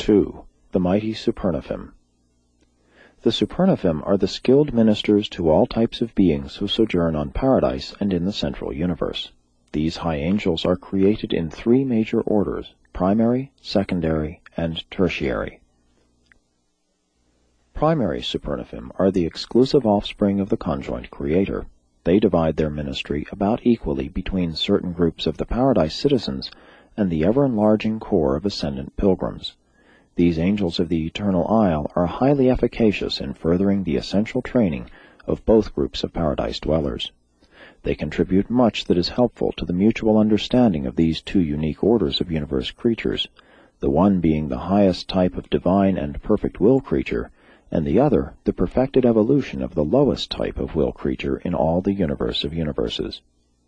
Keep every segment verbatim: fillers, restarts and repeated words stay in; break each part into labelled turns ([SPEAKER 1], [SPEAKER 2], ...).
[SPEAKER 1] two. The Mighty Supernaphim. The Supernaphim are the skilled ministers to all types of beings who sojourn on Paradise and in the central universe. These high angels are created in three major orders: primary, secondary, and tertiary. Primary Supernaphim are the exclusive offspring of the conjoint Creator. They divide their ministry about equally between certain groups of the Paradise citizens and the ever-enlarging core of ascendant pilgrims. These angels of the Eternal Isle are highly efficacious in furthering the essential training of both groups of Paradise dwellers. They contribute much that is helpful to the mutual understanding of these two unique orders of universe creatures, the one being the highest type of divine and perfect will creature, and the other the perfected evolution of the lowest type of will creature in all the universe of universes.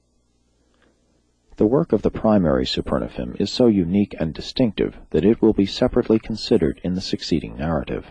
[SPEAKER 1] The work of the primary Supernaphim is so unique and distinctive that it will be separately considered in the succeeding narrative.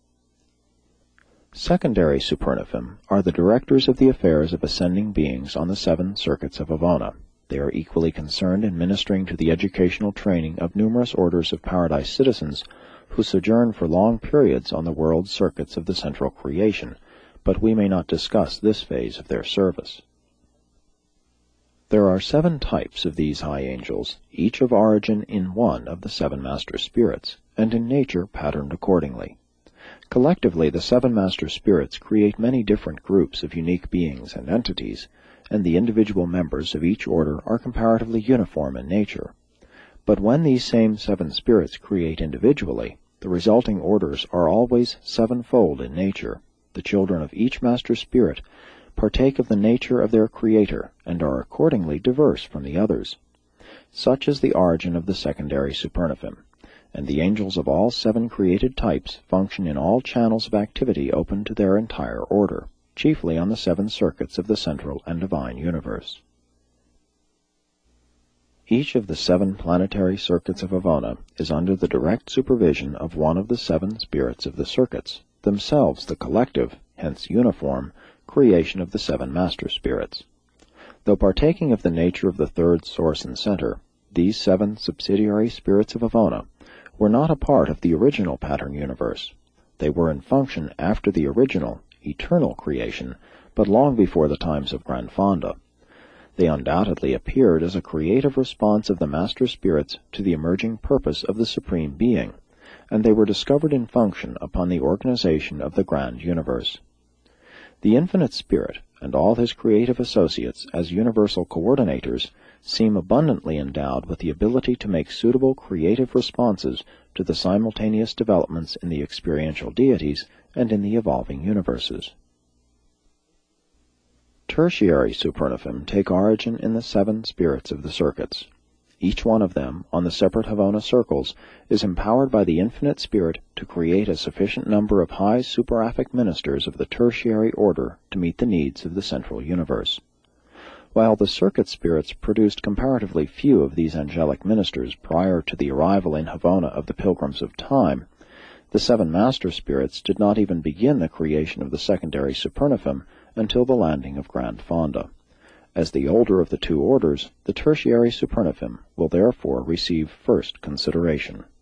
[SPEAKER 1] Secondary Supernaphim are the directors of the affairs of ascending beings on the seven circuits of Avona. They are equally concerned in ministering to the educational training of numerous orders of Paradise citizens who sojourn for long periods on the world circuits of the central creation, but we may not discuss this phase of their service. There are seven types of these high angels, each of origin in one of the seven master spirits, and in nature patterned accordingly. Collectively, the seven master spirits create many different groups of unique beings and entities, and the individual members of each order are comparatively uniform in nature. But when these same seven spirits create individually, the resulting orders are always sevenfold in nature. The children of each master spirit partake of the nature of their Creator, and are accordingly diverse from the others. Such is the origin of the secondary Supernaphim, and the angels of all seven created types function in all channels of activity open to their entire order, chiefly on the seven circuits of the central and divine universe. Each of the seven planetary circuits of Avona is under the direct supervision of one of the seven spirits of the circuits, themselves the collective, hence uniform, creation of the seven master spirits. Though partaking of the nature of the third source and center, these seven subsidiary spirits of Avona were not a part of the original pattern universe. They were in function after the original, eternal creation, but long before the times of Grand Fonda. They undoubtedly appeared as a creative response of the master spirits to the emerging purpose of the Supreme Being, and they were discovered in function upon the organization of the grand universe. The Infinite Spirit and all his creative associates as universal coordinators seem abundantly endowed with the ability to make suitable creative responses to the simultaneous developments in the experiential deities and in the evolving universes. Tertiary Supernaphim take origin in the seven spirits of the circuits. Each one of them, on the separate Havona circles, is empowered by the Infinite Spirit to create a sufficient number of high superaphic ministers of the tertiary order to meet the needs of the central universe. While the circuit spirits produced comparatively few of these angelic ministers prior to the arrival in Havona of the Pilgrims of Time, the seven master spirits did not even begin the creation of the secondary Supernaphim until the landing of Grand Fonda. As the older of the two orders, the tertiary Supernaphim will therefore receive first consideration.